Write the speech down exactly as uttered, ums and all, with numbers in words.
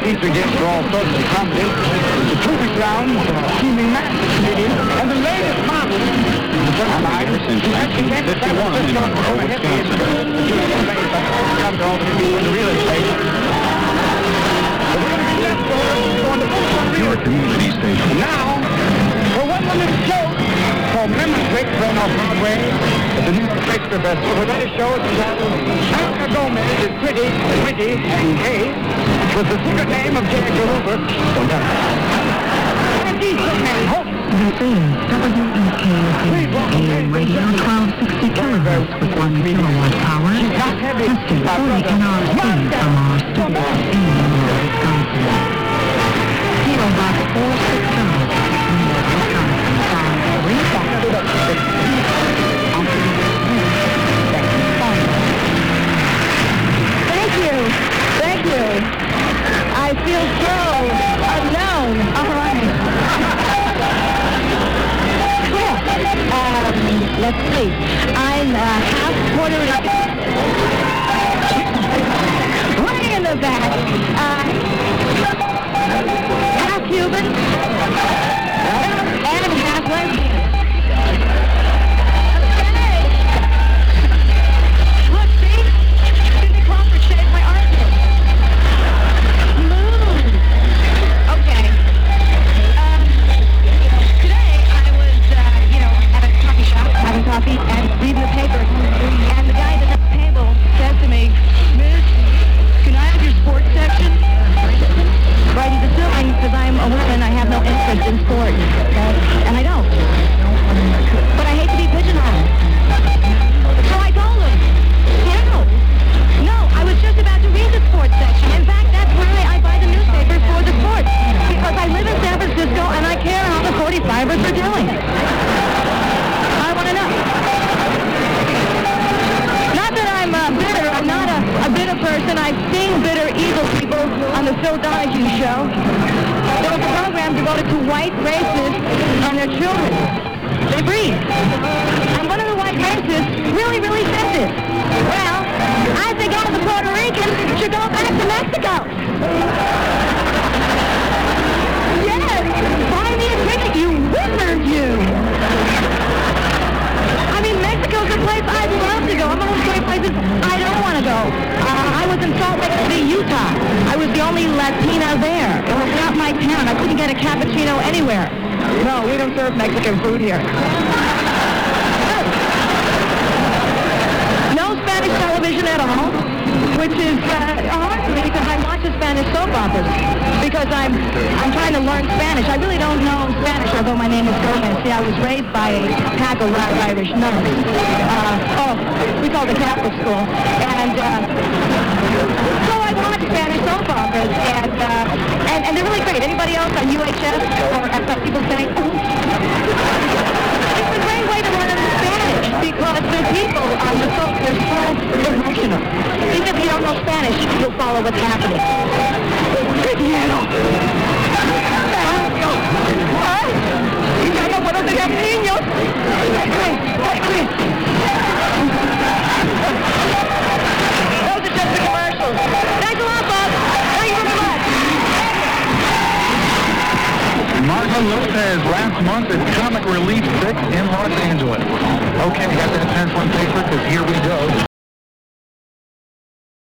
feature games for all sorts of comedy, the proving grounds, steaming match stadium, and the latest model. Since nineteen fifty-one in Monroe, Wisconsin. Real estate. Your community station. Now, for one limited show called Memory Break, playing off Broadway at the New York Shakespeare Festival. We're going to show it entitled Erica Gomez is Pretty, Witty, and Gay, with the secret name of J. Edgar Hoover. And decent and hope. This is W E K A M Radio twelve sixty kilohertz with one kilowatt power, testing forty N R C from our studio in Monroe, Wisconsin. P O Box four six zero, Monroe, Wisconsin, five three Thank you. Thank you. I feel so unknown. All right. Um, let's see. I'm uh, half Puerto Rican. Way in the back. Uh, half Cuban. And half lesbian. Okay. Look, see? Cindy Crawford shaved my armpit. Moon. Okay. Um, today I was, uh, you know, at a coffee shop having coffee and reading the paper, and the guy at the table says to me, "Miss, can I have your sports section?" Right, he's assuming because I'm a woman, I have no interest in sports, and I don't. But I hate to be pigeonholed. So I told him, no, no, I was just about to read the sports section. In fact, that's why I buy the newspaper for the sports, because I live in San Francisco and I care how the forty-fivers are doing. I want to know. Not that I'm uh, bitter, I'm not a, a bitter person. I've seen bitter, evil people on the Phil Donahue show. There was a program devoted to white racists and their children. They breed. And one of the white racists really, really said this. Well, I think all the Puerto Ricans should go back to Mexico. Yes, buy me a ticket, you wizard, you. I mean, Mexico's a place I'd love to go. I'm almost going places I don't want to go. Uh, I was in Salt Lake City, Utah. I was the only Latina there. It was not my town. I couldn't get a cappuccino anywhere. No, we don't serve Mexican food here. No Spanish television at all, which is uh, hard for me because I watch the Spanish soap operas because I'm I'm trying to learn Spanish. I really don't know Spanish, although my name is Gomez. See, I was raised by a pack of loud Irish nuns. Uh, oh, we called it Catholic school. And uh, so I watch Spanish soap operas, and, uh, and, and they're really great. Anybody else on U H F, or as some people say, it's a great way to learn Spanish because the people on the soap, they're so emotional. Even if you don't know Spanish, you'll follow what's happening. Ya no puedo tener niños. Those are just the commercials. Thanks a lot, Bob. Thank you very much. Martin Lopez last month at Comic Relief six in Los Angeles. Okay, got that pencil and paper because here we go.